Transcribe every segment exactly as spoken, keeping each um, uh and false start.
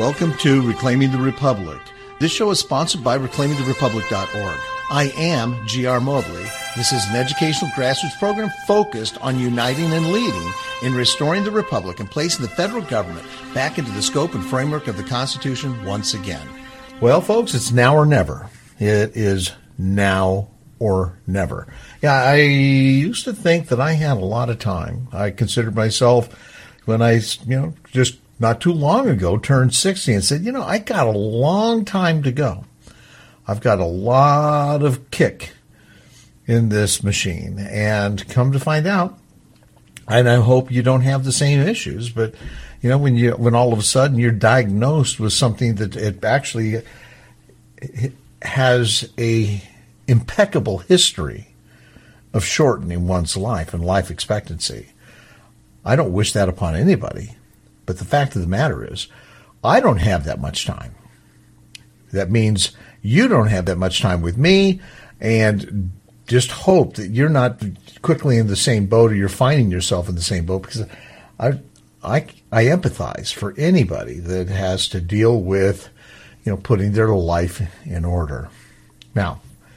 Welcome to Reclaiming the Republic. This show is sponsored by reclaiming the republic dot org. I am G R Mobley. This is an educational grassroots program focused on uniting and leading in restoring the republic and placing the federal government back into the scope and framework of the Constitution once again. Well, folks, it's now or never. It is now or never. Yeah, I used to think that I had a lot of time. I considered myself, when I, you know, just not too long ago turned sixty and said, you know, I got a long time to go. I've got a lot of kick in this machine. And come to find out, and I hope you don't have the same issues, but, you know, when you when all of a sudden you're diagnosed with something that it actually has a impeccable history of shortening one's life and life expectancy. I don't wish that upon anybody. But the fact of the matter is, I don't have that much time. That means you don't have that much time with me, and just hope that you're not quickly in the same boat or you're finding yourself in the same boat, because I, I, I empathize for anybody that has to deal with, you know, putting their life in order. Now,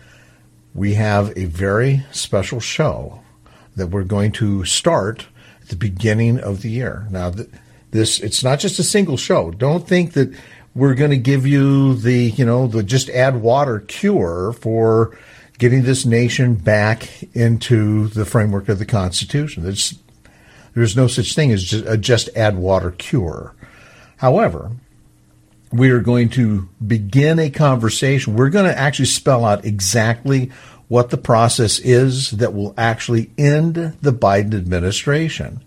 we have a very special show that we're going to start at the beginning of the year. Now, th- This it's not just a single show. Don't think that we're going to give you the, you know, the just add water cure for getting this nation back into the framework of the Constitution. There's, there's no such thing as just, a just add water cure. However, we are going to begin a conversation. We're going to actually spell out exactly what the process is that will actually end the Biden administration.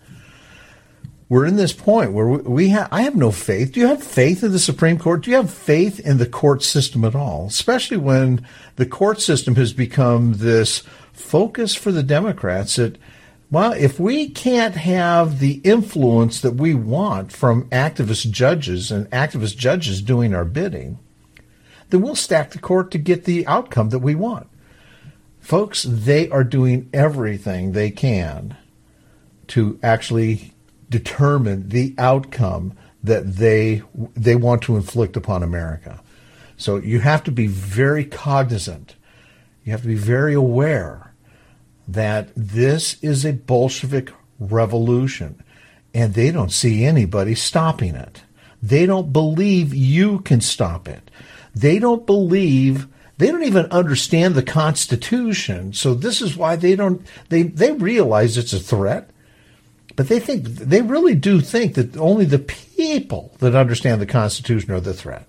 We're in this point where we have, I have no faith. Do you have faith in the Supreme Court? Do you have faith in the court system at all? Especially when the court system has become this focus for the Democrats that, well, if we can't have the influence that we want from activist judges and activist judges doing our bidding, then we'll stack the court to get the outcome that we want. Folks, they are doing everything they can to actually determine the outcome that they they want to inflict upon America. So you have to be very cognizant. You have to be very aware that this is a Bolshevik revolution, and they don't see anybody stopping it. They don't believe you can stop it. They don't believe, they don't even understand the Constitution. So this is why they don't, they, they realize it's a threat. But they think, they really do think that only the people that understand the Constitution are the threat.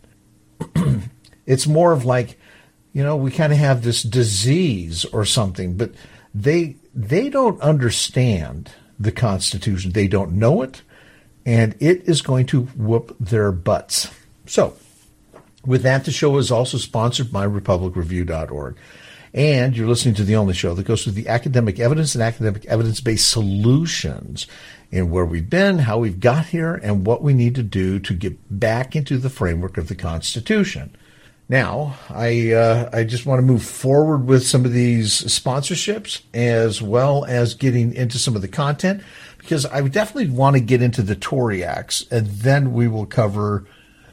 It's more of like, you know, we kind of have this disease or something, but they they don't understand the Constitution. They don't know it, and it is going to whoop their butts. So, with that, the show is also sponsored by republic review dot org. And you're listening to the only show that goes through the academic evidence and academic evidence-based solutions in where we've been, how we've got here, and what we need to do to get back into the framework of the Constitution. Now, I uh, I just want to move forward with some of these sponsorships as well as getting into some of the content, because I would definitely want to get into the Tory Acts, and then we will cover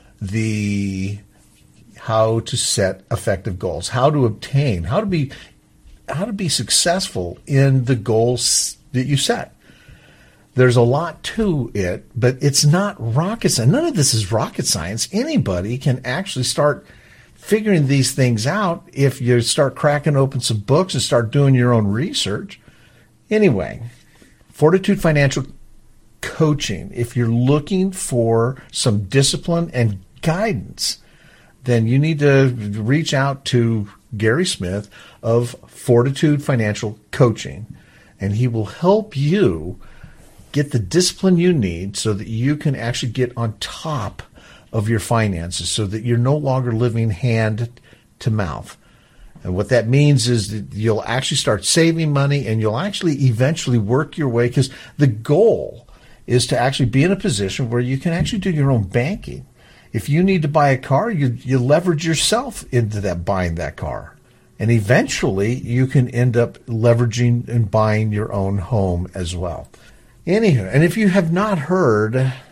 the how to set effective goals, how to obtain, how to be, how to be successful in the goals that you set. There's a lot to it, but it's not rocket science. None of this is rocket science. Anybody can actually start figuring these things out if you start cracking open some books and start doing your own research. Anyway, Fortitude Financial Coaching. If you're looking for some discipline and guidance, then you need to reach out to Gary Smith of Fortitude Financial Coaching, and he will help you get the discipline you need so that you can actually get on top of your finances, so that you're no longer living hand to mouth. And what that means is that you'll actually start saving money, and you'll actually eventually work your way, because the goal is to actually be in a position where you can actually do your own banking. If you need to buy a car, you, you leverage yourself into that buying that car. And eventually, you can end up leveraging and buying your own home as well. Anywho, and if you have not heard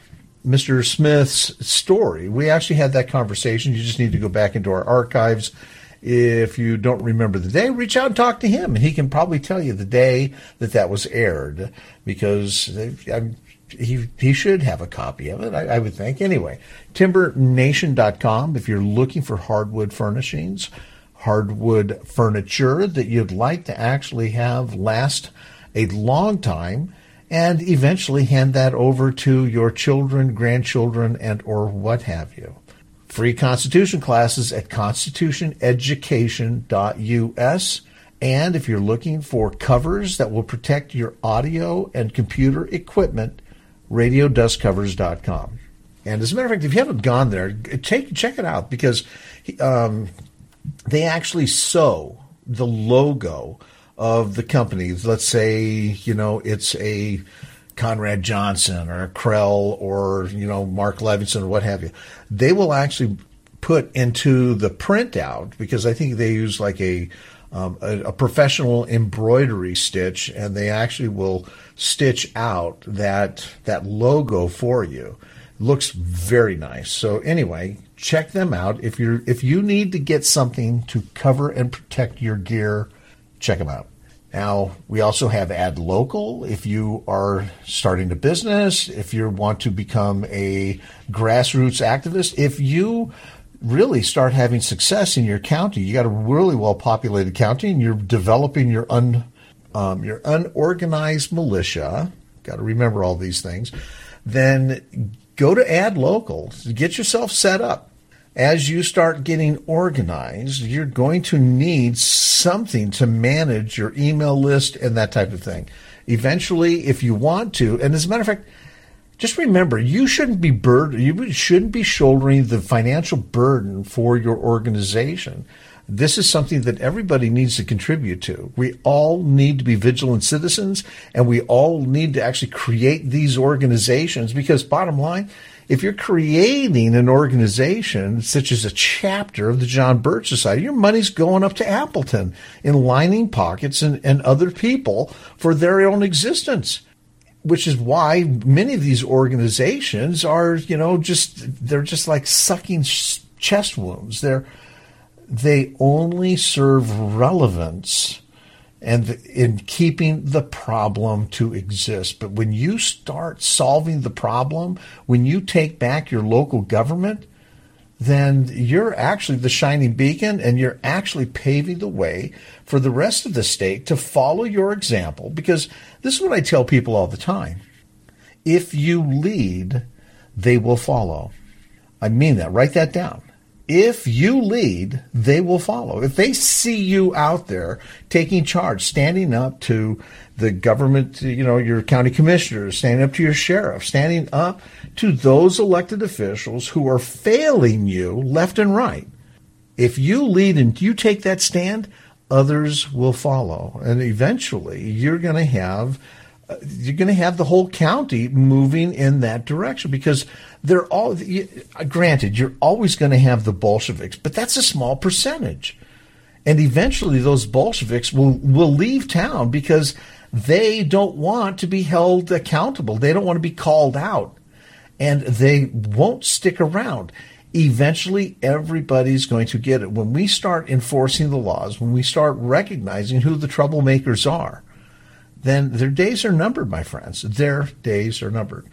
Mister Smith's story. We actually had that conversation. You just need to go back into our archives. If you don't remember the day, reach out and talk to him. He can probably tell you the day that that was aired, because I'm, he he should have a copy of it, I, I would think. Anyway, timber nation dot com if you're looking for hardwood furnishings, hardwood furniture that you'd like to actually have last a long time, and eventually hand that over to your children, grandchildren, and or what have you. Free Constitution classes at constitution education dot U S. And if you're looking for covers that will protect your audio and computer equipment, radio dust covers dot com. And as a matter of fact, if you haven't gone there, take, check it out, because um, they actually sew the logo of the company. Let's say, you know, it's a Conrad Johnson or a Krell or, you know, Mark Levinson or what have you. They will actually put into the printout, because I think they use like a, um, a, a professional embroidery stitch, and they actually will stitch out that that logo for you. It looks very nice. So anyway, check them out. If you're if you need to get something to cover and protect your gear, check them out. Now, we also have Ad Local. If you are starting a business, if you want to become a grassroots activist, if you really start having success in your county, you got a really well-populated county, and you're developing your un, um, your unorganized militia, got to remember all these things, then go to Ad Local. Get yourself set up. As you start getting organized, you're going to need something to manage your email list and that type of thing. Eventually, if you want to, and as a matter of fact, just remember, you shouldn't be burden, you shouldn't be shouldering the financial burden for your organization. This is something that everybody needs to contribute to. We all need to be vigilant citizens, and we all need to actually create these organizations, because bottom line, if you're creating an organization such as a chapter of the John Birch Society, your money's going up to Appleton in lining pockets and, and other people for their own existence, which is why many of these organizations are, you know, just, they're just like sucking chest wounds. They're, they only serve relevance and in keeping the problem to exist. But when you start solving the problem, when you take back your local government, then you're actually the shining beacon, and you're actually paving the way for the rest of the state to follow your example. Because this is what I tell people all the time. If you lead, they will follow. I mean that. Write that down. If you lead, they will follow. If they see you out there taking charge, standing up to the government, you know, your county commissioners, standing up to your sheriff, standing up to those elected officials who are failing you left and right. If you lead and you take that stand, others will follow. And eventually you're going to have you're going to have the whole county moving in that direction, because they're all, granted, you're always going to have the Bolsheviks, but that's a small percentage. And eventually those Bolsheviks will, will leave town because they don't want to be held accountable. They don't want to be called out, and they won't stick around. Eventually, everybody's going to get it. When we start enforcing the laws, when we start recognizing who the troublemakers are, then their days are numbered, my friends. Their days are numbered.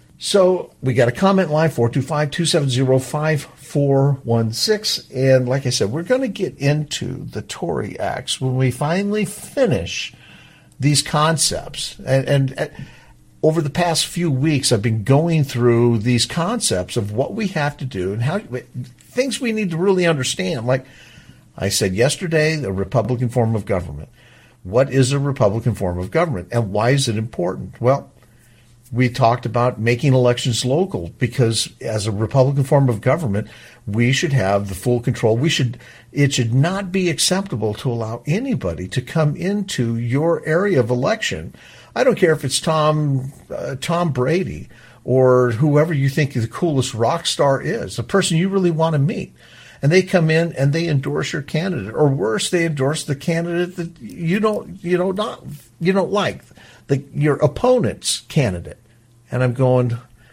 So we got a comment line, four two five, two seven zero, five four one six. And like I said, we're going to get into the Tory Acts when we finally finish these concepts. And, and, and over the past few weeks, I've been going through these concepts of what we have to do and how things we need to really understand. Like I said yesterday, the Republican form of government. What is a Republican form of government, and why is it important? Well, we talked about making elections local, because as a Republican form of government, we should have the full control. We should, it should not be acceptable to allow anybody to come into your area of election. I don't care if it's Tom, uh, Tom Brady or whoever you think the coolest rock star is, the person you really want to meet. And they come in and they endorse your candidate, or worse, they endorse the candidate that you don't, you know, not, you don't like, the, your opponent's candidate. And I'm going,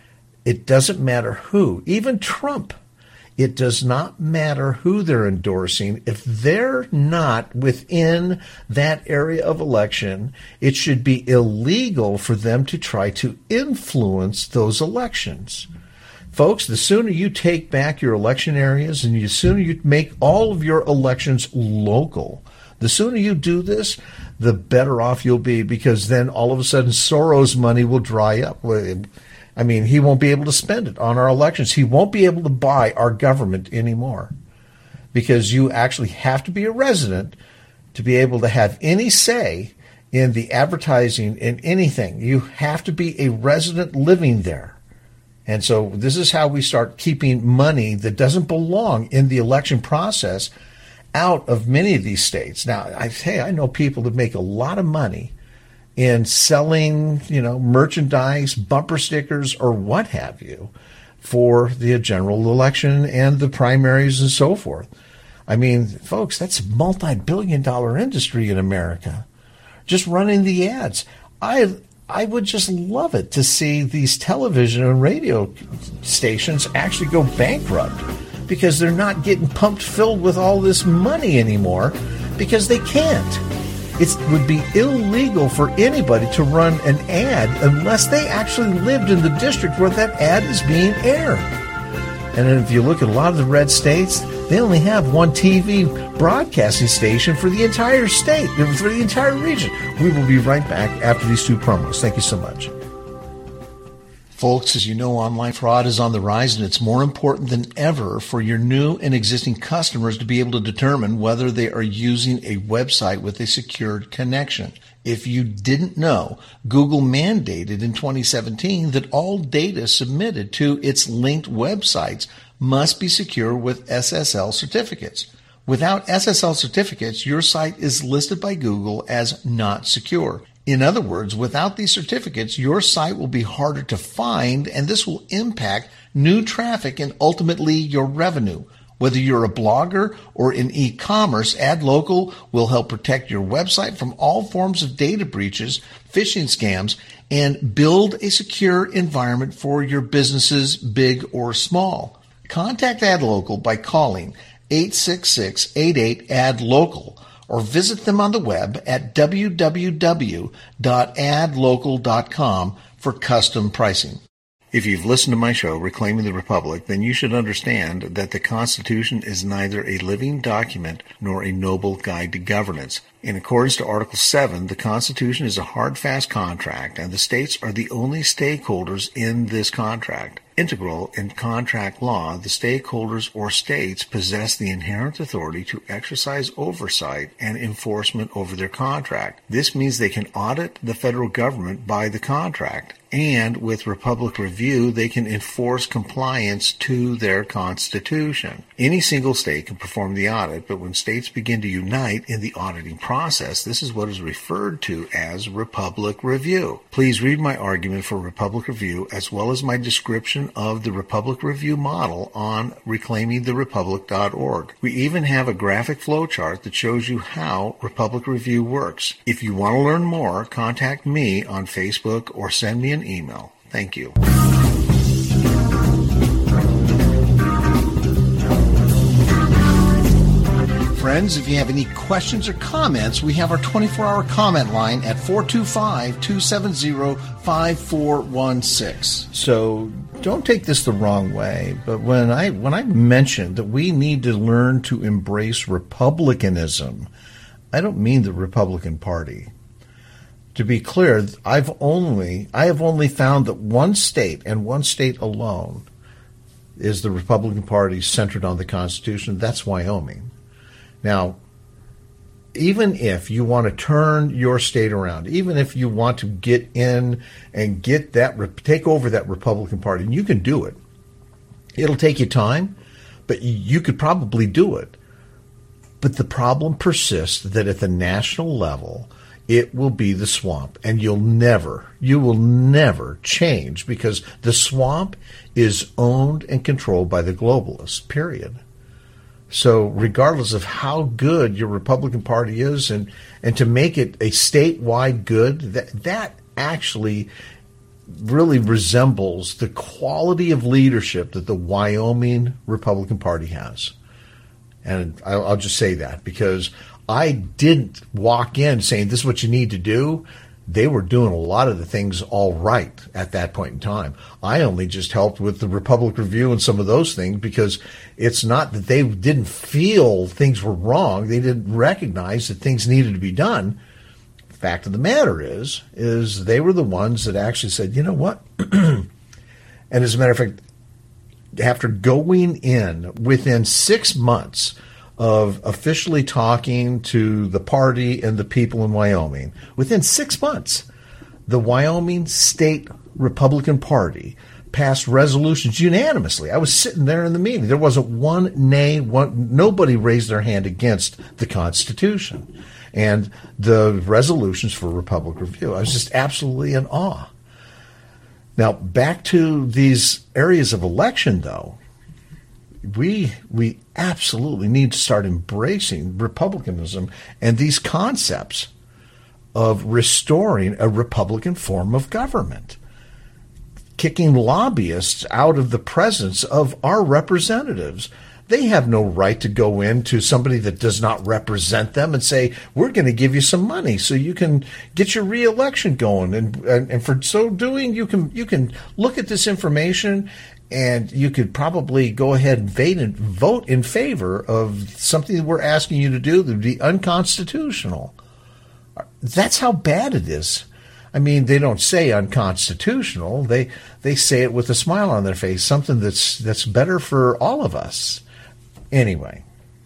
It doesn't matter who, even Trump. It does not matter who they're endorsing. If they're not within that area of election, it should be illegal for them to try to influence those elections. Folks, the sooner you take back your election areas and the sooner you make all of your elections local, the sooner you do this, the better off you'll be, because then all of a sudden Soros' money will dry up. I mean, he won't be able to spend it on our elections. He won't be able to buy our government anymore, because you actually have to be a resident to be able to have any say in the advertising in anything. You have to be a resident living there. And so this is how we start keeping money that doesn't belong in the election process out of many of these states. Now, I hey, I know people that make a lot of money in selling, you know, merchandise, bumper stickers, or what have you, for the general election and the primaries and so forth. I mean, folks, that's a multi-billion dollar industry in America, just running the ads. I I would just love it to see these television and radio stations actually go bankrupt, because they're not getting pumped filled with all this money anymore, because they can't. It would be illegal for anybody to run an ad unless they actually lived in the district where that ad is being aired. And then if you look at a lot of the red states, they only have one T V broadcasting station for the entire state, for the entire region. We will be right back after these two promos. Thank you so much. Folks, as you know, online fraud is on the rise, and it's more important than ever for your new and existing customers to be able to determine whether they are using a website with a secured connection. If you didn't know, Google mandated in twenty seventeen that all data submitted to its linked websites must be secure with S S L certificates. Without S S L certificates, your site is listed by Google as not secure. In other words, without these certificates, your site will be harder to find, and this will impact new traffic and ultimately your revenue. Whether you're a blogger or in e-commerce, AdLocal will help protect your website from all forms of data breaches, phishing scams, and build a secure environment for your businesses, big or small. Contact AdLocal by calling eight six six, eight eight, A D local or visit them on the web at w w w dot ad local dot com for custom pricing. If you've listened to my show, Reclaiming the Republic, then you should understand that the Constitution is neither a living document nor a noble guide to governance. In accordance to Article seven, the Constitution is a hard, fast contract, and the states are the only stakeholders in this contract. Integral in contract law, the stakeholders or states possess the inherent authority to exercise oversight and enforcement over their contract. This means they can audit the federal government by the contract, and with Republic Review, they can enforce compliance to their Constitution. Any single state can perform the audit, but when states begin to unite in the auditing process, this is what is referred to as Republic Review. Please read my argument for Republic Review as well as my description of the Republic Review model on reclaiming the republic dot org. We even have a graphic flowchart that shows you how Republic Review works. If you want to learn more, contact me on Facebook or send me an email. Thank you. Friends, if you have any questions or comments, we have our twenty-four hour comment line at four two five, two seven zero, five four one six. So don't take this the wrong way, but when I when I mentioned that we need to learn to embrace republicanism, I don't mean the Republican Party. To be clear, I've only I have only found that one state and one state alone is the Republican Party centered on the Constitution. That's Wyoming. Now, even if you want to turn your state around, even if you want to get in and get that, take over that Republican Party, and you can do it. It'll take you time, but you could probably do it. But the problem persists that at the national level, it will be the swamp, and you'll never, you will never change because the swamp is owned and controlled by the globalists, period. So regardless of how good your Republican Party is, and, and to make it a statewide good, that that actually really resembles the quality of leadership that the Wyoming Republican Party has. And I'll, I'll just say that because I didn't walk in saying this is what you need to do. They were doing a lot of the things all right at that point in time. I only just helped with the Republic Review and some of those things because it's not that they didn't feel things were wrong. They didn't recognize that things needed to be done. Fact of the matter is, is they were the ones that actually said, you know what? And as a matter of fact, after going in within six months of officially talking to the party and the people in Wyoming, within six months, the Wyoming State Republican Party passed resolutions unanimously. I was sitting there in the meeting. There wasn't one nay, one, nobody raised their hand against the Constitution and the resolutions for Republic Review. I was just absolutely in awe. Now, back to these areas of election, though, we we absolutely need to start embracing republicanism and these concepts of restoring a Republican form of government, kicking lobbyists out of the presence of our representatives. They have no right to go into somebody that does not represent them and say, we're going to give you some money so you can get your reelection going. And, and, and for so doing, you can you can look at this information and you could probably go ahead and vote, and vote in favor of something that we're asking you to do that would be unconstitutional. That's how bad it is. I mean, they don't say unconstitutional. They they say it with a smile on their face, something that's that's better for all of us. Anyway,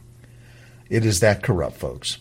it is that corrupt, folks.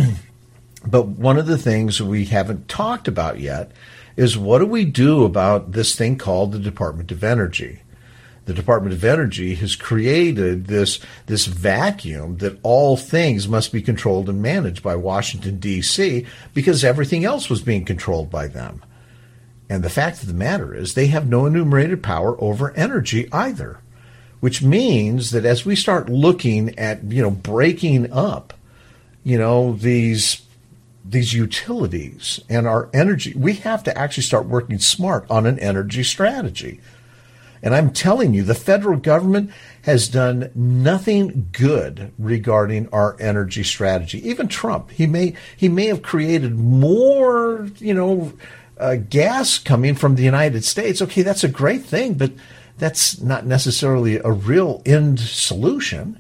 But one of the things we haven't talked about yet is what do we do about this thing called the Department of Energy? The Department of Energy has created this, this vacuum that all things must be controlled and managed by Washington, D C, because everything else was being controlled by them. And the fact of the matter is they have no enumerated power over energy either, which means that as we start looking at, you know, breaking up, you know, these these utilities and our energy, we have to actually start working smart on an energy strategy. And I'm telling you, the federal government has done nothing good regarding our energy strategy. Even Trump, he may he may have created more, you know, uh, gas coming from the United States. Okay, that's a great thing, but that's not necessarily a real end solution.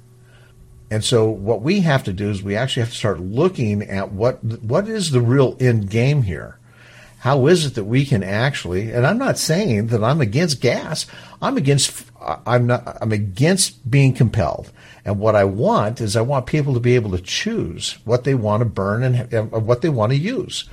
And so what we have to do is we actually have to start looking at what what is the real end game here. How is it that we can actually, and I'm not saying that I'm against gas. I'm against, I'm not, I'm against being compelled. And what I want is I want people to be able to choose what they want to burn and, and what they want to use.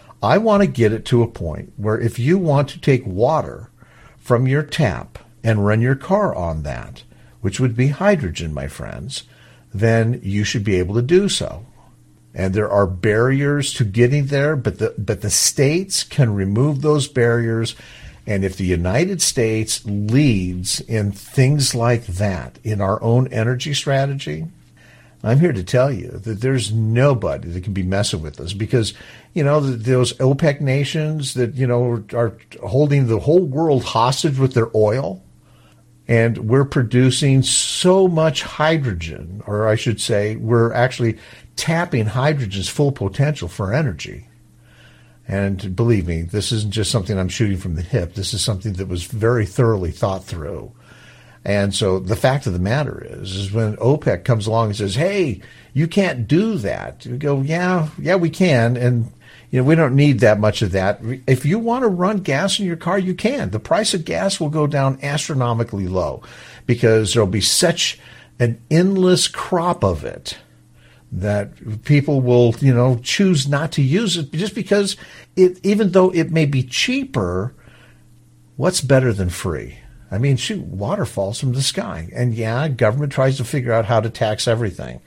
I want to get it to a point where if you want to take water from your tap and run your car on that, which would be hydrogen, my friends, then you should be able to do so. And there are barriers to getting there, but the but the states can remove those barriers. And if the United States leads in things like that in our own energy strategy, I'm here to tell you that there's nobody that can be messing with us because, you know, those OPEC nations that, you know, are holding the whole world hostage with their oil. And we're producing so much hydrogen, or I should say, we're actually tapping hydrogen's full potential for energy. And believe me, this isn't just something I'm shooting from the hip. This is something that was very thoroughly thought through. And so the fact of the matter is, is when OPEC comes along and says, hey, you can't do that. You go, yeah, yeah, we can. And you know, we don't need that much of that. If you want to run gas in your car, you can. The price of gas will go down astronomically low because there'll be such an endless crop of it that people will, you know, choose not to use it just because it, even though it may be cheaper, what's better than free? I mean, shoot, water falls from the sky. And yeah, government tries to figure out how to tax everything.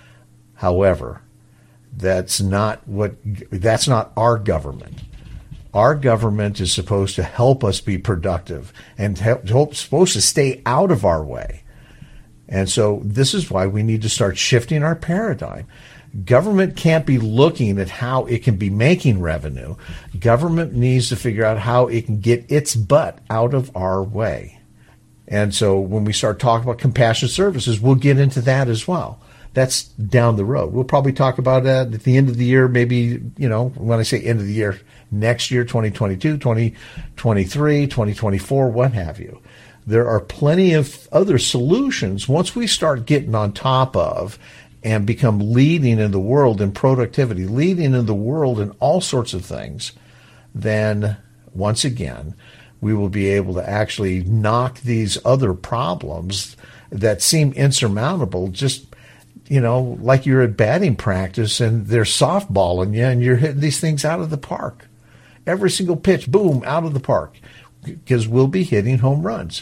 However, That's not what. That's not our government. Our government is supposed to help us be productive and help, help, supposed to stay out of our way. And so this is why we need to start shifting our paradigm. Government can't be looking at how it can be making revenue. Government needs to figure out how it can get its butt out of our way. And so when we start talking about compassionate services, we'll get into that as well. That's down the road. We'll probably talk about that at the end of the year, maybe, you know, when I say end of the year, next year, twenty twenty-two, twenty twenty-three, twenty twenty-four, what have you. There are plenty of other solutions once we start getting on top of and become leading in the world in productivity, leading in the world in all sorts of things. Then, once again, we will be able to actually knock these other problems that seem insurmountable, just, you know, like you're at batting practice and they're softballing you and you're hitting these things out of the park. Every single pitch, boom, out of the park, because we'll be hitting home runs.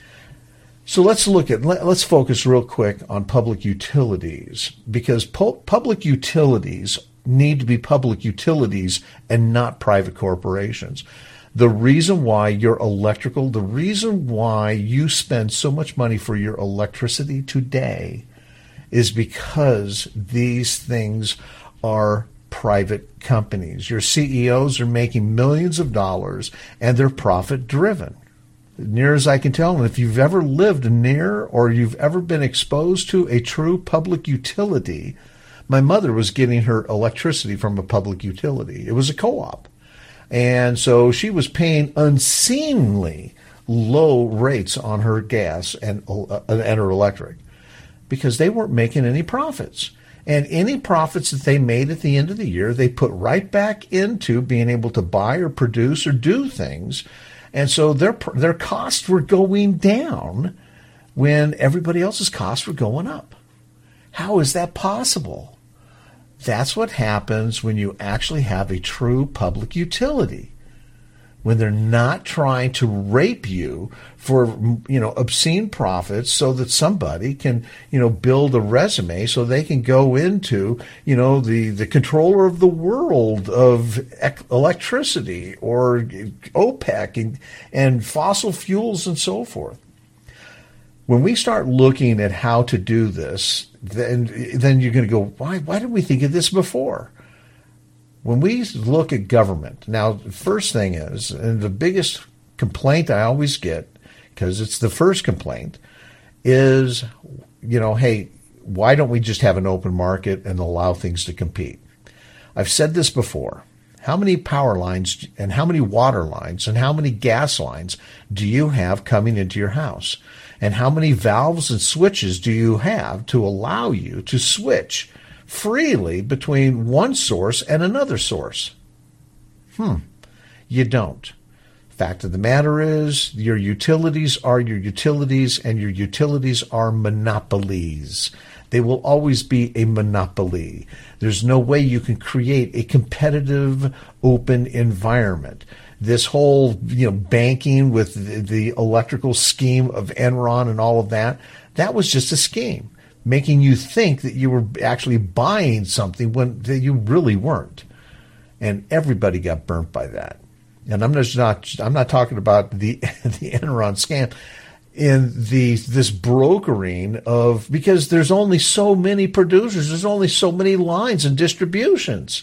So let's look at, let's focus real quick on public utilities, because pu- public utilities need to be public utilities and not private corporations. The reason why your electrical, the reason why you spend so much money for your electricity today is because these things are private companies. Your C E Os are making millions of dollars and they're profit driven. Near as I can tell, and if you've ever lived near or you've ever been exposed to a true public utility, my mother was getting her electricity from a public utility. It was a co-op. And so she was paying unseemly low rates on her gas and, uh, and her electric because they weren't making any profits. And any profits that they made at the end of the year, they put right back into being able to buy or produce or do things. And so their their costs were going down when everybody else's costs were going up. How is that possible? That's what happens when you actually have a true public utility. When they're not trying to rape you for, you know, obscene profits so that somebody can, you know, build a resume so they can go into, you know, the, the controller of the world of electricity or OPEC and, and fossil fuels and so forth. When we start looking at how to do this, then, then you're going to go, why, why didn't we think of this before? When we look at government, now, the first thing is, and the biggest complaint I always get, because it's the first complaint, is, you know, hey, why don't we just have an open market and allow things to compete? I've said this before. How many power lines and how many water lines and how many gas lines do you have coming into your house? And how many valves and switches do you have to allow you to switch freely between one source and another source? Hmm. You don't. Fact of the matter is, your utilities are your utilities, and your utilities are monopolies. They will always be a monopoly. There's no way you can create a competitive, open environment. This whole, you know, banking with the, the electrical scheme of Enron and all of that, that was just a scheme, making you think that you were actually buying something when you really weren't. And everybody got burnt by that. And I'm just not I'm not talking about the the Enron scam in the this brokering of, because there's only so many producers, there's only so many lines and distributions.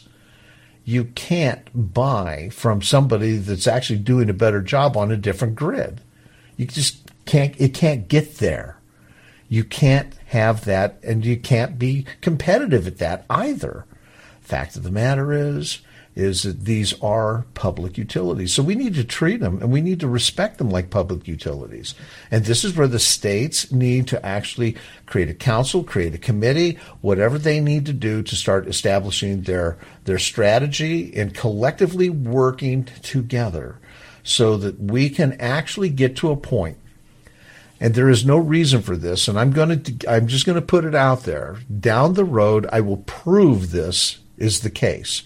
You can't buy from somebody that's actually doing a better job on a different grid. You just can't, it can't get there. You can't have that, and you can't be competitive at that either. Fact of the matter is, is that these are public utilities. So we need to treat them and we need to respect them like public utilities. And this is where the states need to actually create a council, create a committee, whatever they need to do to start establishing their, their strategy and collectively working together so that we can actually get to a point. And there is no reason for this, and I'm going to, I'm just going to put it out there. Down the road, I will prove this is the case.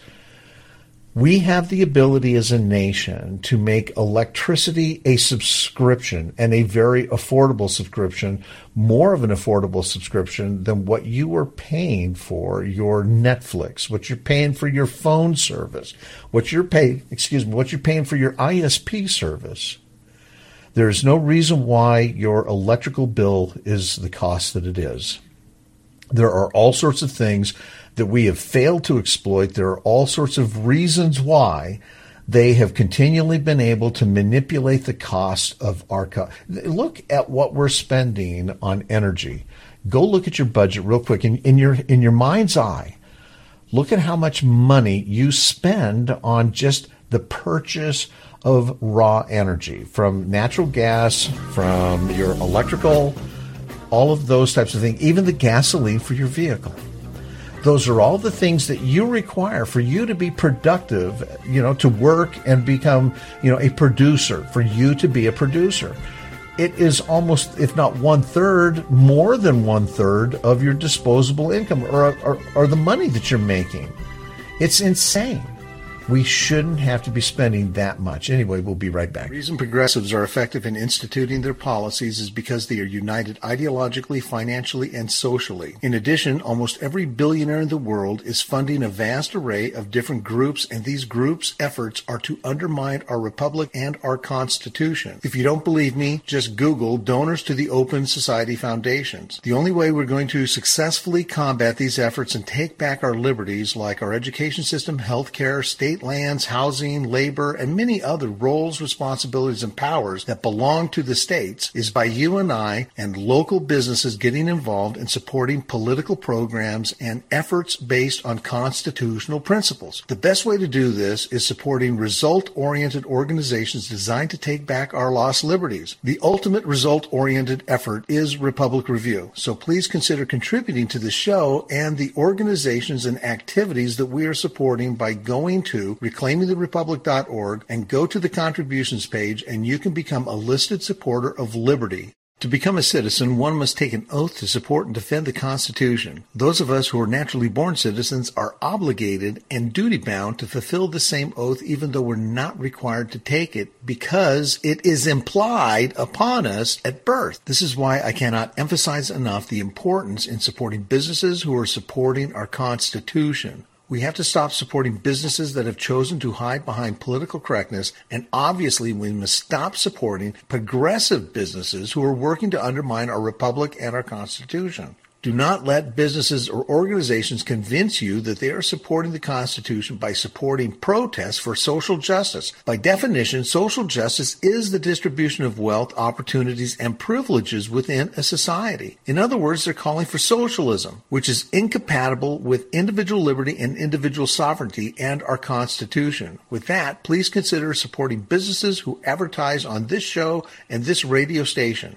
We have the ability as a nation to make electricity a subscription, and a very affordable subscription, more of an affordable subscription than what you are paying for your Netflix, what you're paying for your phone service, what you're paying, excuse me, what you're paying for your I S P service. There's no reason why your electrical bill is the cost that it is. There are all sorts of things that we have failed to exploit. There are all sorts of reasons why they have continually been able to manipulate the cost of our co- look at what we're spending on energy. Go look at your budget real quick in, in your in your mind's eye. Look at how much money you spend on just the purchase of raw energy, from natural gas, from your electrical, all of those types of things, even the gasoline for your vehicle. Those are all the things that you require for you to be productive, you know, to work and become, you know, a producer, for you to be a producer. It is almost, if not one third, more than one third of your disposable income or, or, or the money that you're making. It's insane. We shouldn't have to be spending that much. Anyway, we'll be right back. The reason progressives are effective in instituting their policies is because they are united ideologically, financially, and socially. In addition, almost every billionaire in the world is funding a vast array of different groups, and these groups' efforts are to undermine our republic and our Constitution. If you don't believe me, just Google donors to the Open Society Foundations. The only way we're going to successfully combat these efforts and take back our liberties, like our education system, healthcare, state lands, housing, labor, and many other roles, responsibilities, and powers that belong to the states, is by you and I and local businesses getting involved in supporting political programs and efforts based on constitutional principles. The best way to do this is supporting result-oriented organizations designed to take back our lost liberties. The ultimate result-oriented effort is Republic Review, so please consider contributing to the show and the organizations and activities that we are supporting by going to reclaiming the republic dot org and go to the contributions page, and you can become a listed supporter of liberty. To become a citizen, one must take an oath to support and defend the Constitution. Those of us who are naturally born citizens are obligated and duty-bound to fulfill the same oath, even though we're not required to take it, because it is implied upon us at birth. This is why I cannot emphasize enough the importance in supporting businesses who are supporting our Constitution. We have to stop supporting businesses that have chosen to hide behind political correctness, and obviously we must stop supporting progressive businesses who are working to undermine our republic and our Constitution. Do not let businesses or organizations convince you that they are supporting the Constitution by supporting protests for social justice. By definition, social justice is the distribution of wealth, opportunities, and privileges within a society. In other words, they're calling for socialism, which is incompatible with individual liberty and individual sovereignty and our Constitution. With that, please consider supporting businesses who advertise on this show and this radio station.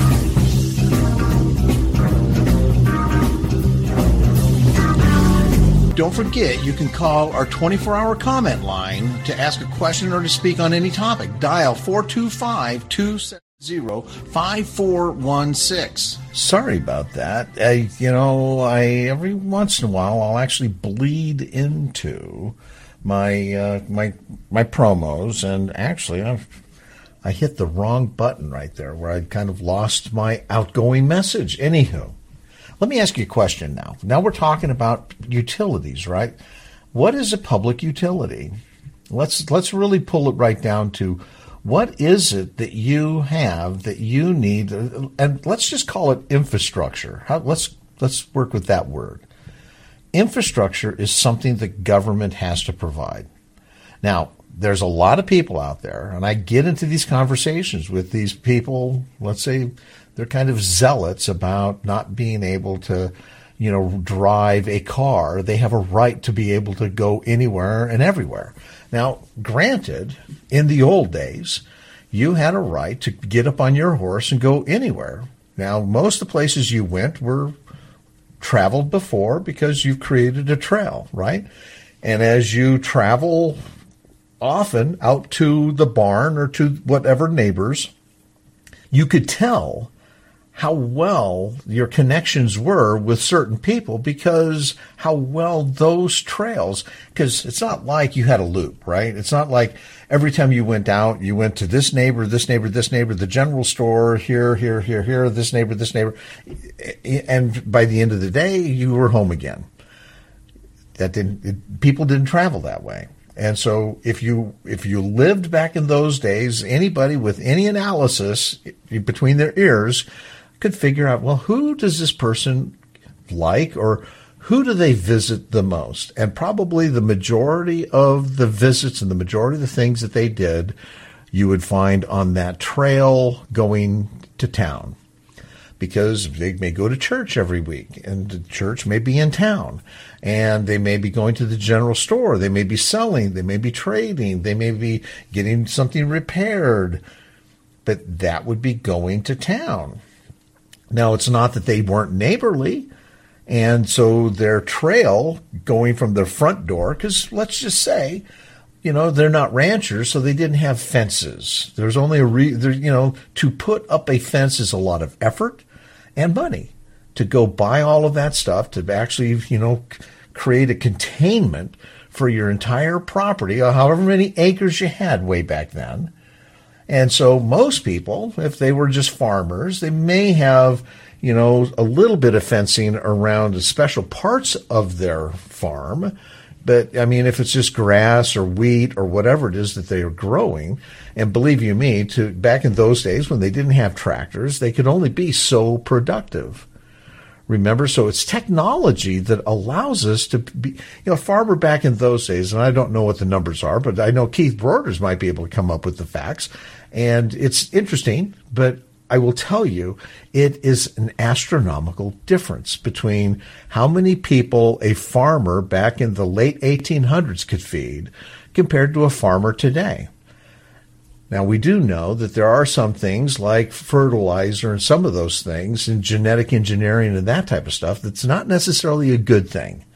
Don't forget, you can call our twenty-four hour comment line to ask a question or to speak on any topic. Dial four two five, two seven zero, five four one six. Sorry about that. I, you know, I every once in a while I'll actually bleed into my uh, my my promos, and actually I've I hit the wrong button right there where I kind of lost my outgoing message. Anywho. Let me ask you a question now. Now we're talking about utilities, right? What is a public utility? Let's let's really pull it right down to what is it that you have that you need, and let's just call it infrastructure. How, let's let's work with that word. Infrastructure is something the government has to provide. Now, there's a lot of people out there, and I get into these conversations with these people, let's say they're kind of zealots about not being able to, you know, drive a car. They have a right to be able to go anywhere and everywhere. Now, granted, in the old days, you had a right to get up on your horse and go anywhere. Now, most of the places you went were traveled before because you've created a trail, right? And as you travel often out to the barn or to whatever neighbors, you could tell how well your connections were with certain people because how well those trails, because it's not like you had a loop, right? It's not like every time you went out, you went to this neighbor, this neighbor, this neighbor, the general store, here, here, here, here, this neighbor, this neighbor. And by the end of the day, you were home again. That didn't, it, people didn't travel that way. And so if you if you lived back in those days, anybody with any analysis between their ears could figure out, well, who does this person like, or who do they visit the most? And probably the majority of the visits and the majority of the things that they did, you would find on that trail going to town. Because they may go to church every week, and the church may be in town, and they may be going to the general store. They may be selling. They may be trading. They may be getting something repaired. But that would be going to town. Now, it's not that they weren't neighborly, and so their trail going from their front door, because let's just say, you know, they're not ranchers, so they didn't have fences. There's only a, re, there, you know, to put up a fence is a lot of effort and money. To go buy all of that stuff, to actually, you know, create a containment for your entire property, or however many acres you had way back then. And so most people, if they were just farmers, they may have, you know, a little bit of fencing around special parts of their farm. But, I mean, if it's just grass or wheat or whatever it is that they are growing, and believe you me, to back in those days when they didn't have tractors, they could only be so productive. Remember, so it's technology that allows us to be, you know, a farmer back in those days, and I don't know what the numbers are, but I know Keith Broders might be able to come up with the facts. And it's interesting, but I will tell you, it is an astronomical difference between how many people a farmer back in the late eighteen hundreds could feed compared to a farmer today. Now, we do know that there are some things like fertilizer and some of those things and genetic engineering and that type of stuff that's not necessarily a good thing.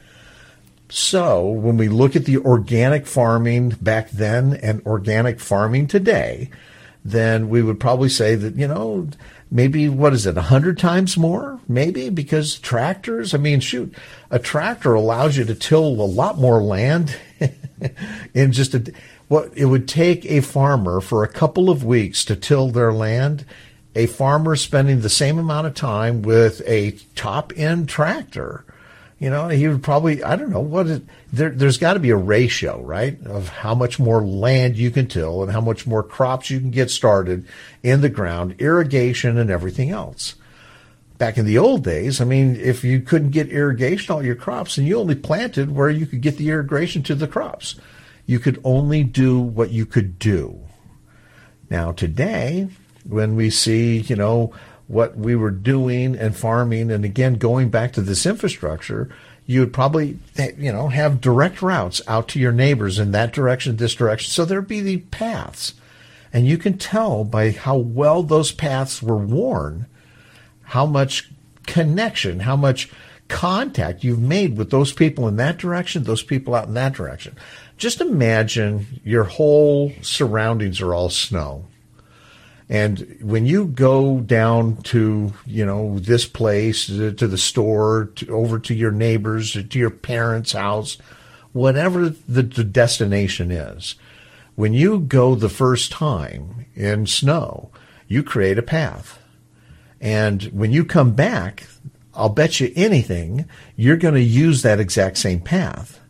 So when we look at the organic farming back then and organic farming today, then we would probably say that, you know, maybe, what is it, a hundred times more? Maybe, because tractors, I mean, shoot, a tractor allows you to till a lot more land in just a, what it would take a farmer for a couple of weeks to till their land, a farmer spending the same amount of time with a top-end tractor. You know, he would probably, I don't know, what is, there, there's got to be a ratio, right, of how much more land you can till and how much more crops you can get started in the ground, irrigation and everything else. Back in the old days, I mean, if you couldn't get irrigation all your crops, and you only planted where you could get the irrigation to the crops. You could only do what you could do. Now, today, when we see, you know, what we were doing and farming, and again, going back to this infrastructure, you would probably, you know, have direct routes out to your neighbors in that direction, this direction. So there'd be the paths. And you can tell by how well those paths were worn, how much connection, how much contact you've made with those people in that direction, those people out in that direction. Just imagine your whole surroundings are all snow. And when you go down to, you know, this place, to the store, to, over to your neighbors, to your parents' house, whatever the, the destination is, when you go the first time in snow, you create a path. And when you come back, I'll bet you anything, you're going to use that exact same path.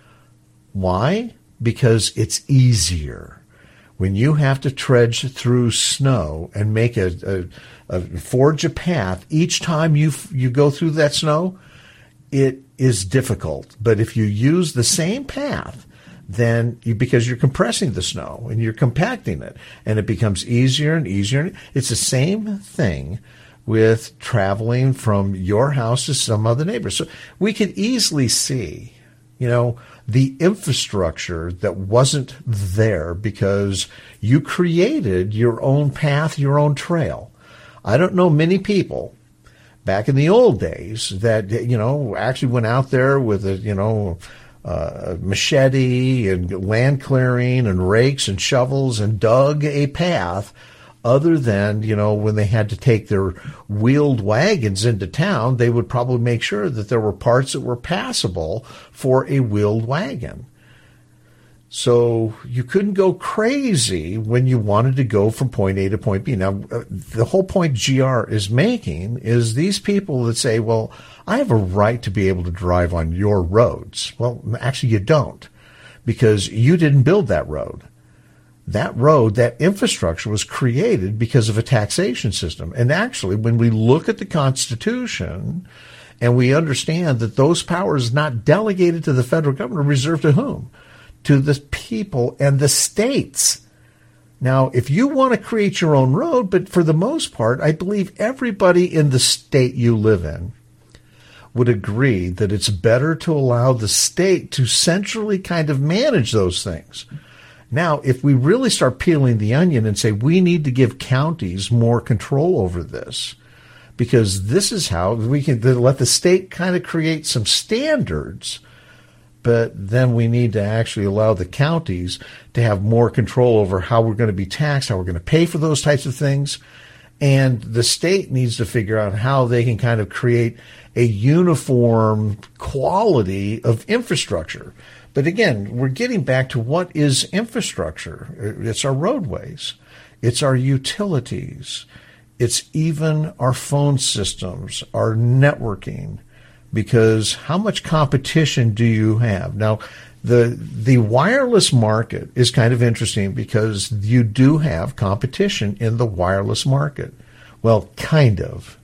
Why? Because it's easier. When you have to trudge through snow and make a, a, a forge a path each time you you go through that snow, it is difficult. But if you use the same path, then you, because you're compressing the snow and you're compacting it, and it becomes easier and easier. It's the same thing with traveling from your house to some other neighbor. So we could easily see, you know, the infrastructure that wasn't there because you created your own path, your own trail. I don't know many people back in the old days that, you know, actually went out there with a, you know, uh, machete and land clearing and rakes and shovels and dug a path, other than, you know, when they had to take their wheeled wagons into town, they would probably make sure that there were parts that were passable for a wheeled wagon. So you couldn't go crazy when you wanted to go from point A to point B. Now, uh, the whole point G R is making is these people that say, well, I have a right to be able to drive on your roads. Well, actually you don't, because you didn't build that road. That road, that infrastructure was created because of a taxation system. And actually, when we look at the Constitution And we understand that those powers not delegated to the federal government are reserved to whom? To the people and the states. Now, if you want to create your own road, but for the most part, I believe everybody in the state you live in would agree that it's better to allow the state to centrally kind of manage those things. Now, if we really start peeling the onion and say we need to give counties more control over this, because this is how we can let the state kind of create some standards, but then we need to actually allow the counties to have more control over how we're going to be taxed, how we're going to pay for those types of things. And the state needs to figure out how they can kind of create a uniform quality of infrastructure. But again, we're getting back to what is infrastructure. It's our roadways. It's our utilities. It's even our phone systems, our networking, because how much competition do you have? Now, the the wireless market is kind of interesting because you do have competition in the wireless market. Well, kind of.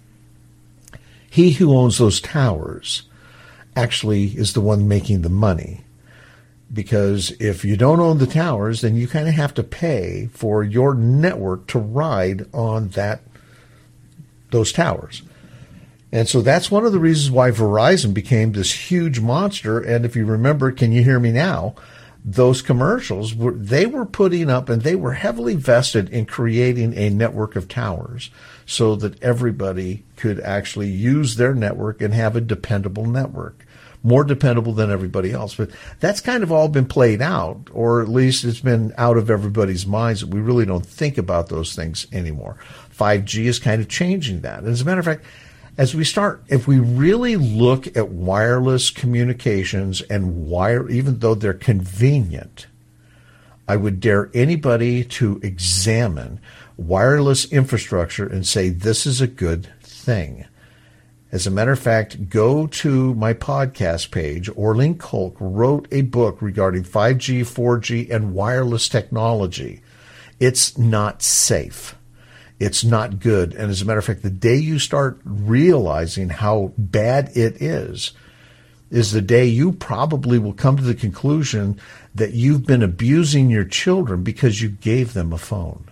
He who owns those towers actually is the one making the money. Because if you don't own the towers, then you kind of have to pay for your network to ride on that those towers. And so that's one of the reasons why Verizon became this huge monster. And if you remember, Can You Hear Me Now? Those commercials, were they were putting up and they were heavily vested in creating a network of towers so that everybody could actually use their network and have a dependable network, more dependable than everybody else. But that's kind of all been played out, or at least it's been out of everybody's minds that we really don't think about those things anymore. five G is kind of changing that. And as a matter of fact, as we start, if we really look at wireless communications and wire, even though they're convenient, I would dare anybody to examine wireless infrastructure and say this is a good thing. As a matter of fact, go to my podcast page. Orling Kolk wrote a book regarding five G, four G, and wireless technology. It's not safe. It's not good. And as a matter of fact, the day you start realizing how bad it is, is the day you probably will come to the conclusion that you've been abusing your children because you gave them a phone.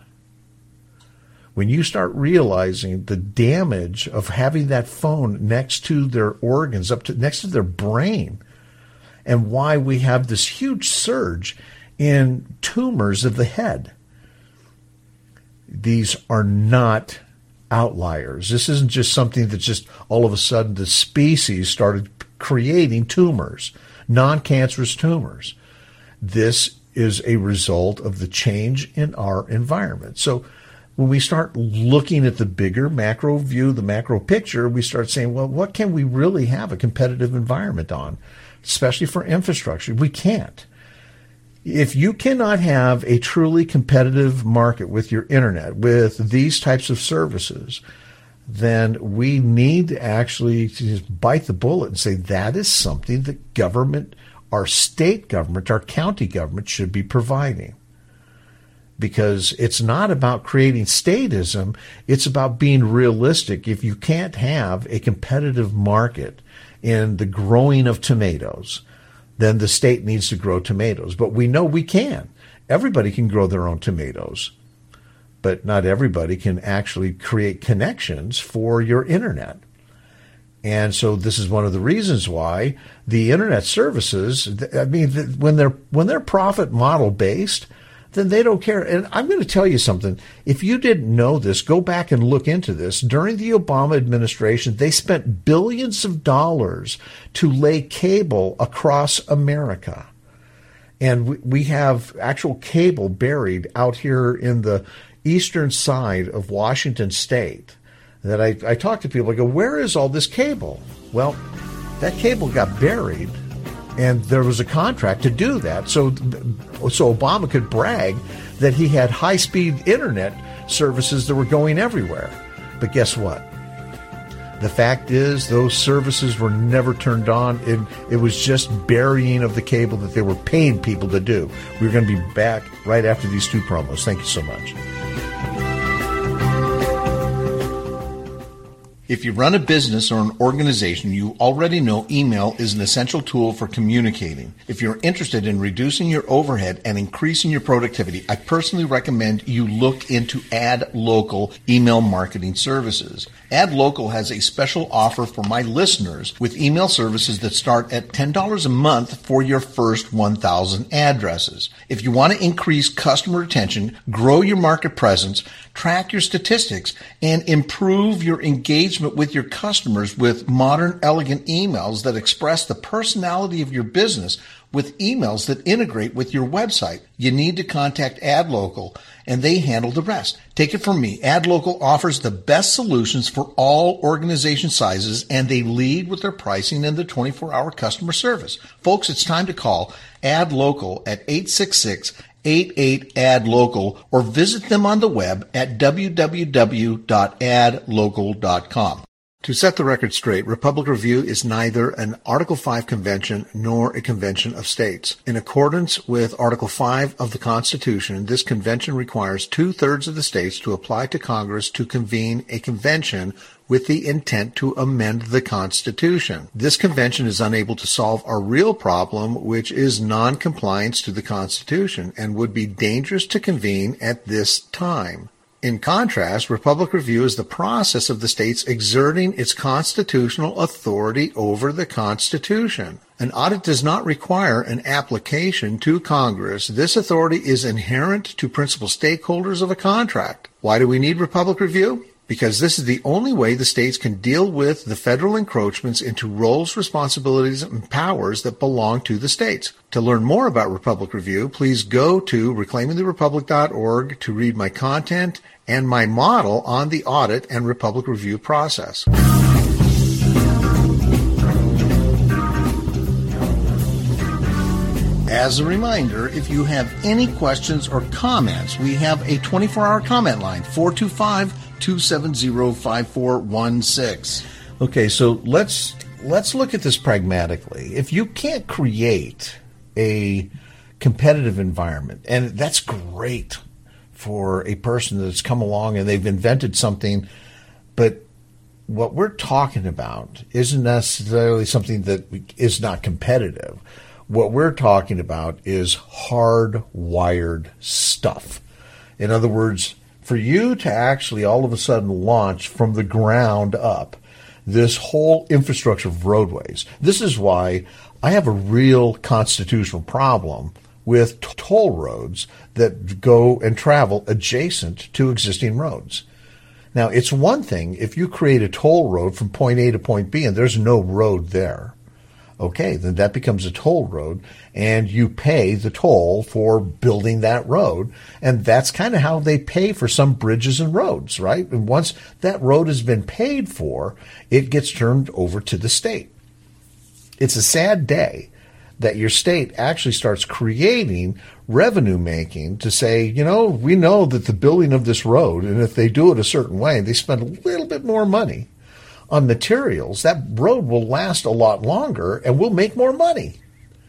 When you start realizing the damage of having that phone next to their organs, up to next to their brain, and why we have this huge surge in tumors of the head. These are not outliers. This isn't just something that just all of a sudden the species started creating tumors, non-cancerous tumors. This is a result of the change in our environment. So when we start looking at the bigger macro view, the macro picture, we start saying, well, what can we really have a competitive environment on, especially for infrastructure? We can't. If you cannot have a truly competitive market with your internet, with these types of services, then we need to actually just bite the bullet and say that is something that government, our state government, our county government should be providing. Because it's not about creating statism, it's about being realistic. If you can't have a competitive market in the growing of tomatoes, then the state needs to grow tomatoes. But we know we can. Everybody can grow their own tomatoes, but not everybody can actually create connections for your internet. And so this is one of the reasons why the internet services, I mean, when they're when they're profit model based, then they don't care. And I'm going to tell you something. If you didn't know this, go back and look into this. During the Obama administration, they spent billions of dollars to lay cable across America. And we have actual cable buried out here in the eastern side of Washington State. That I, I talk to people, I go, where is all this cable? Well, that cable got buried. And there was a contract to do that. So so Obama could brag that he had high-speed internet services that were going everywhere. But guess what? The fact is those services were never turned on. It, it was just burying of the cable that they were paying people to do. We're going to be back right after these two promos. Thank you so much. If you run a business or an organization, you already know email is an essential tool for communicating. If you're interested in reducing your overhead and increasing your productivity, I personally recommend you look into AdLocal email marketing services. AdLocal has a special offer for my listeners with email services that start at ten dollars a month for your first one thousand addresses. If you want to increase customer retention, grow your market presence, track your statistics, and improve your engagement with your customers with modern, elegant emails that express the personality of your business with emails that integrate with your website, you need to contact AdLocal, and they handle the rest. Take it from me. AdLocal offers the best solutions for all organization sizes, and they lead with their pricing and their twenty-four hour customer service. Folks, it's time to call AdLocal at eight six six, eight eight, A D local or visit them on the web at w w w dot ad local dot com. To set the record straight, Republic Review is neither an Article five convention nor a convention of states. In accordance with Article five of the Constitution, this convention requires two-thirds of the states to apply to Congress to convene a convention with the intent to amend the Constitution. This convention is unable to solve our real problem, which is non-compliance to the Constitution, and would be dangerous to convene at this time. In contrast, Republic Review is the process of the states exerting its constitutional authority over the Constitution. An audit does not require an application to Congress. This authority is inherent to principal stakeholders of a contract. Why do we need Republic Review? Because this is the only way the states can deal with the federal encroachments into roles, responsibilities, and powers that belong to the states. To learn more about Republic Review, please go to reclaiming the republic dot org to read my content and my model on the audit and Republic Review process. As a reminder, if you have any questions or comments, we have a twenty-four hour comment line, four two five, two seven zero, five four one six. Okay, so let's let's look at this pragmatically. If you can't create a competitive environment, and that's great for a person that's come along and they've invented something, but what we're talking about isn't necessarily something that is not competitive. What we're talking about is hardwired stuff. In other words, for you to actually all of a sudden launch from the ground up this whole infrastructure of roadways, this is why I have a real constitutional problem with t- toll roads that go and travel adjacent to existing roads. Now, it's one thing if you create a toll road from point A to point B and there's no road there. Okay, then that becomes a toll road, and you pay the toll for building that road, and that's kind of how they pay for some bridges and roads, right? And once that road has been paid for, it gets turned over to the state. It's a sad day that your state actually starts creating revenue making to say, you know, we know that the building of this road, and if they do it a certain way, they spend a little bit more money on materials, that road will last a lot longer and we'll make more money.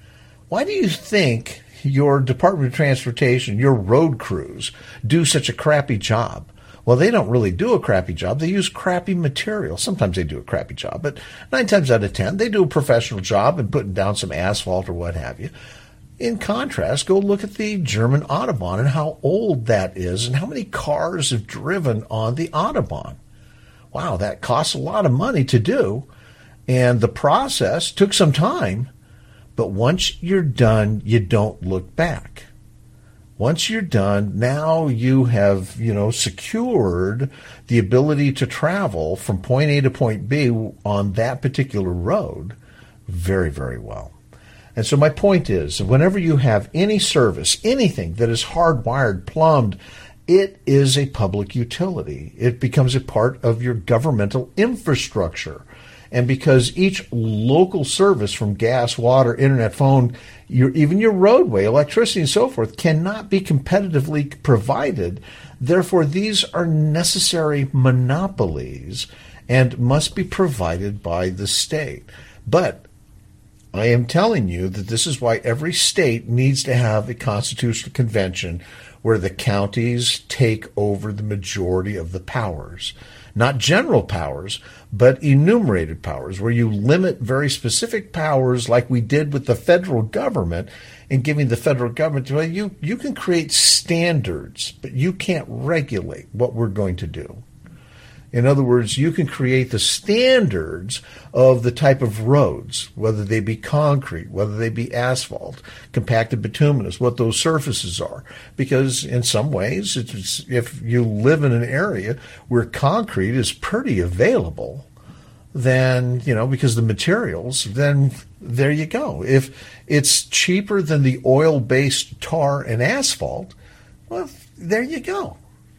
Why do you think your Department of Transportation, your road crews, do such a crappy job? Well, they don't really do a crappy job. They use crappy material. Sometimes they do a crappy job, but nine times out of ten, they do a professional job in putting down some asphalt or what have you. In contrast, go look at the German Autobahn and how old that is and how many cars have driven on the Autobahn. Wow, that costs a lot of money to do, and the process took some time, but once you're done, you don't look back. Once you're done, now you have, you know, secured the ability to travel from point A to point B on that particular road very, very well. And so my point is, whenever you have any service, anything that is hardwired, plumbed, it is a public utility. It becomes a part of your governmental infrastructure. And because each local service from gas, water, internet, phone, your, even your roadway, electricity, and so forth cannot be competitively provided, therefore these are necessary monopolies and must be provided by the state. But I am telling you that this is why every state needs to have a constitutional convention where the counties take over the majority of the powers. not general powers, but enumerated powers, where you limit very specific powers like we did with the federal government in giving the federal government, well, you, you can create standards, but you can't regulate what we're going to do. In other words, you can create the standards of the type of roads, whether they be concrete, whether they be asphalt, compacted bituminous, what those surfaces are. Because in some ways, it's, if you live in an area where concrete is pretty available, then, you know, because the materials, then there you go. If it's cheaper than the oil-based tar and asphalt, well, there you go.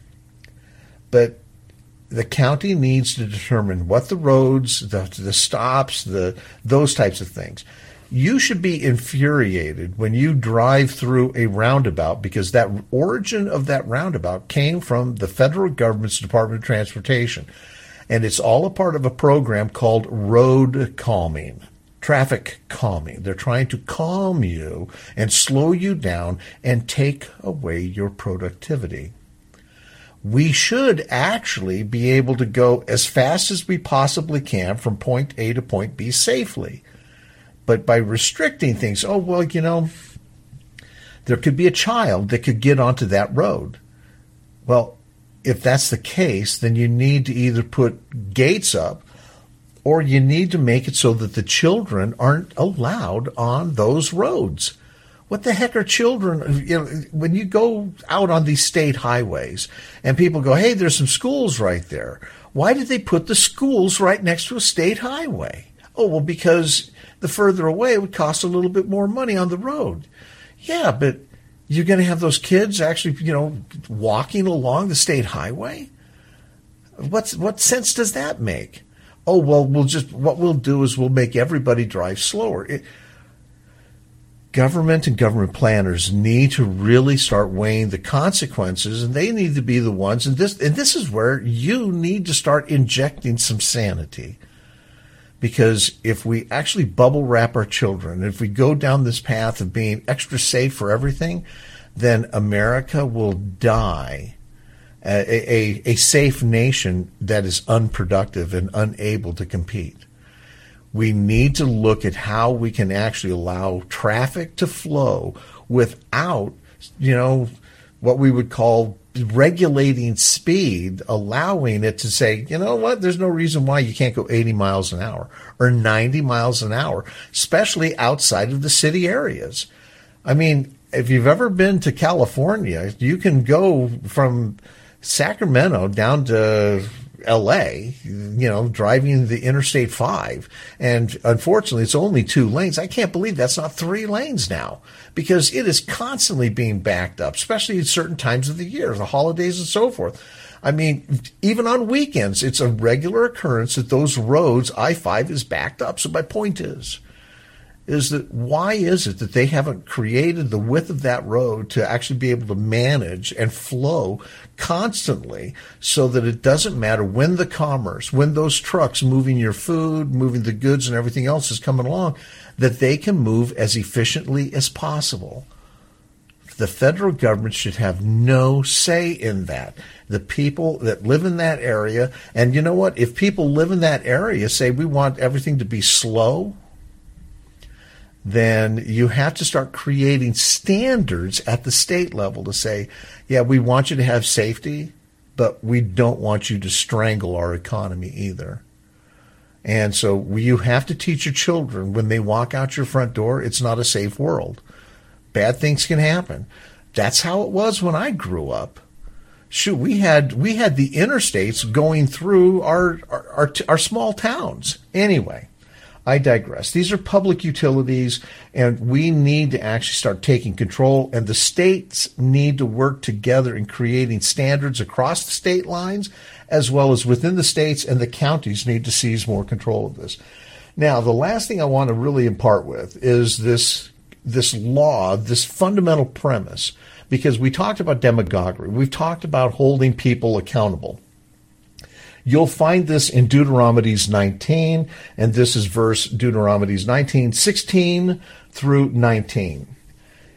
But the county needs to determine what the roads, the, the stops, the those types of things. You should be infuriated when you drive through a roundabout because that origin of that roundabout came from the federal government's Department of Transportation. And it's all a part of a program called road calming, traffic calming. They're trying to calm you and slow you down and take away your productivity. We should actually be able to go as fast as we possibly can from point A to point B safely. But by restricting things, oh, well, you know, there could be a child that could get onto that road. Well, if that's the case, then you need to either put gates up or you need to make it so that the children aren't allowed on those roads. What the heck are children? You know, when you go out on these state highways and people go, hey, there's some schools right there. Why did they put the schools right next to a state highway? Oh, well, because the further away it would cost a little bit more money on the road. Yeah, but you're going to have those kids actually, you know, walking along the state highway? What's, what sense does that make? Oh, well, we'll just, what we'll do is we'll make everybody drive slower. It, Government and government planners need to really start weighing the consequences, and they need to be the ones. And this, and this is where you need to start injecting some sanity. Because if we actually bubble wrap our children, if we go down this path of being extra safe for everything, then America will die a, a, a safe nation that is unproductive and unable to compete. We need to look at how we can actually allow traffic to flow without, you know, what we would call regulating speed, allowing it to say, you know what, there's no reason why you can't go eighty miles an hour or ninety miles an hour, especially outside of the city areas. I mean, if you've ever been to California, you can go from Sacramento down to L A, you know, driving the Interstate five. And unfortunately, it's only two lanes. I can't believe that's not three lanes now because it is constantly being backed up, especially at certain times of the year, the holidays and so forth. I mean, even on weekends, it's a regular occurrence that those roads, I five is backed up. So my point is, is that why is it that they haven't created the width of that road to actually be able to manage and flow constantly so that it doesn't matter when the commerce, when those trucks moving your food, moving the goods and everything else is coming along, that they can move as efficiently as possible. The federal government should have no say in that. The people that live in that area, and you know what? If people live in that area say we want everything to be slow, then you have to start creating standards at the state level to say, yeah, we want you to have safety, but we don't want you to strangle our economy either. And so you have to teach your children when they walk out your front door, it's not a safe world. Bad things can happen. That's how it was when I grew up. Shoot, we had we had the interstates going through our our, our, our small towns. Anyway, I digress. These are public utilities, and we need to actually start taking control, and the states need to work together in creating standards across the state lines, as well as within the states, and the counties need to seize more control of this. Now, the last thing I want to really impart with is this this law, this fundamental premise, because we talked about demagoguery. We've talked about holding people accountable. You'll find this in Deuteronomy nineteen, and this is verse Deuteronomy nineteen, sixteen through nineteen.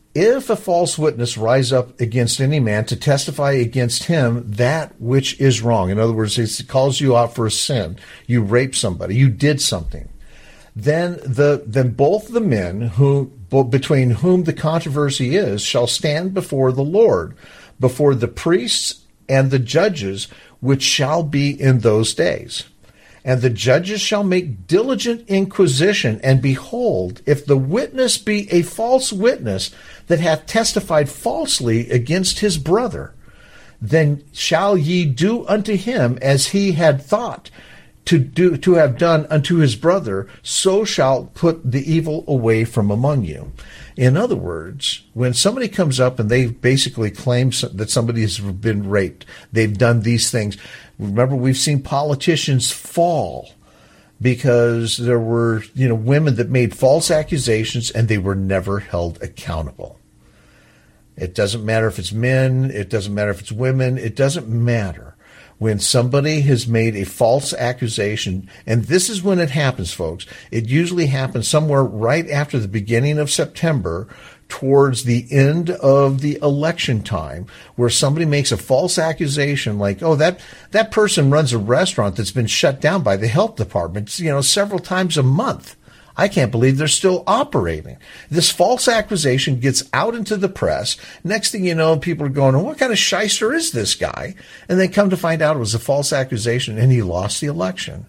If a false witness rise up against any man to testify against him that which is wrong, in other words, it calls you out for a sin, you raped somebody, you did something, then the then both the men who between whom the controversy is shall stand before the Lord, before the priests and the judges, which shall be in those days. And the judges shall make diligent inquisition, and behold, if the witness be a false witness that hath testified falsely against his brother, then shall ye do unto him as he had thought to do to have done unto his brother, so shall put the evil away from among you. In other words, when somebody comes up and they basically claim that somebody has been raped, they've done these things. Remember, we've seen politicians fall because there were, you know, women that made false accusations and they were never held accountable. It doesn't matter if it's men, it doesn't matter if it's women, it doesn't matter. When somebody has made a false accusation, and this is when it happens, folks, it usually happens somewhere right after the beginning of September, towards the end of the election time, where somebody makes a false accusation like, oh, that, that person runs a restaurant that's been shut down by the health department, you know, several times a month. I can't believe they're still operating. This false accusation gets out into the press. Next thing you know, people are going, oh, what kind of shyster is this guy? And they come to find out it was a false accusation and he lost the election.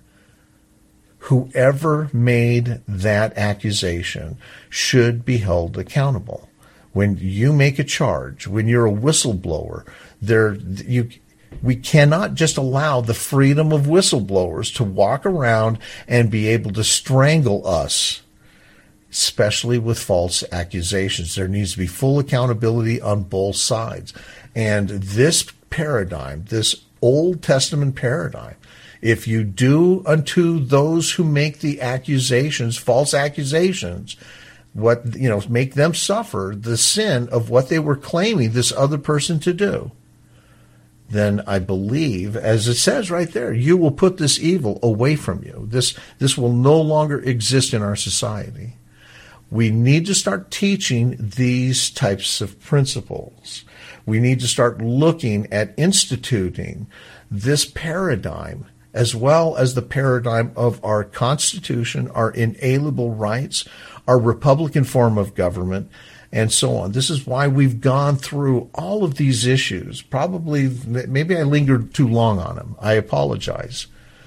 Whoever made that accusation should be held accountable. When you make a charge, when you're a whistleblower, there you we cannot just allow the freedom of whistleblowers to walk around and be able to strangle us, especially with false accusations. There needs to be full accountability on both sides. And this paradigm, this Old Testament paradigm, if you do unto those who make the accusations, false accusations, what, you know, make them suffer the sin of what they were claiming this other person to do, then I believe, as it says right there, you will put this evil away from you. This, this will no longer exist in our society. We need to start teaching these types of principles. We need to start looking at instituting this paradigm, as well as the paradigm of our Constitution, our inalienable rights, our Republican form of government, and so on. This is why we've gone through all of these issues. Probably, maybe I lingered too long on them. I apologize.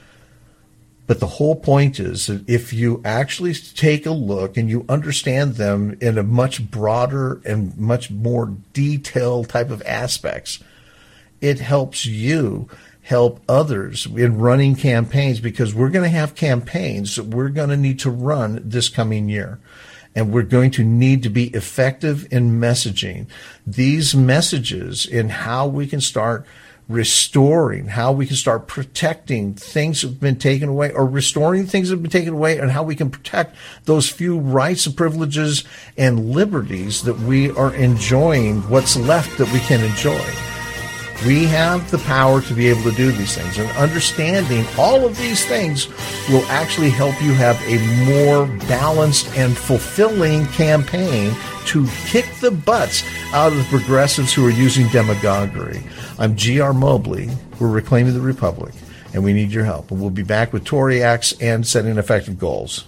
But the whole point is that if you actually take a look and you understand them in a much broader and much more detailed type of aspects, it helps you help others in running campaigns, because we're going to have campaigns that we're going to need to run this coming year. And we're going to need to be effective in messaging these messages in how we can start restoring, how we can start protecting things that have been taken away, or restoring things that have been taken away, and how we can protect those few rights and privileges and liberties that we are enjoying, what's left that we can enjoy. We have the power to be able to do these things, and understanding all of these things will actually help you have a more balanced and fulfilling campaign to kick the butts out of the progressives who are using demagoguery. I'm G R Mobley. We're Reclaiming the Republic, and we need your help. And we'll be back with Tory Acts and setting effective goals.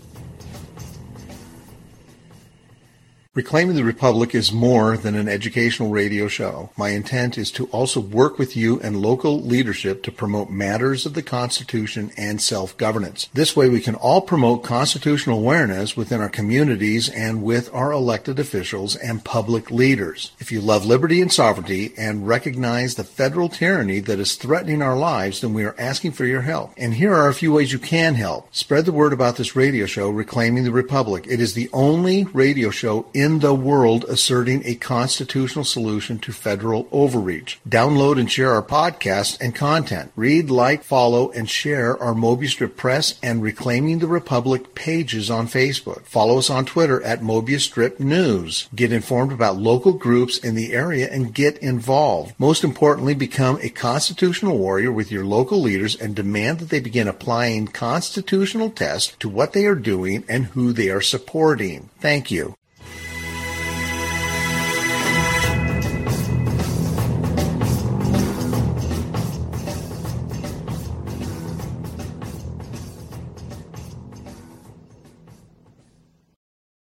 Reclaiming the Republic is more than an educational radio show. My intent is to also work with you and local leadership to promote matters of the Constitution and self-governance. This way we can all promote constitutional awareness within our communities and with our elected officials and public leaders. If you love liberty and sovereignty and recognize the federal tyranny that is threatening our lives, then we are asking for your help. And here are a few ways you can help. Spread the word about this radio show, Reclaiming the Republic. It is the only radio show in in the world asserting a constitutional solution to federal overreach. Download and share our podcasts and content. Read, like, follow, and share our Mobius Strip Press and Reclaiming the Republic pages on Facebook. Follow us on Twitter at Mobius Strip News. Get informed about local groups in the area and get involved. Most importantly, become a constitutional warrior with your local leaders and demand that they begin applying constitutional tests to what they are doing and who they are supporting. Thank you.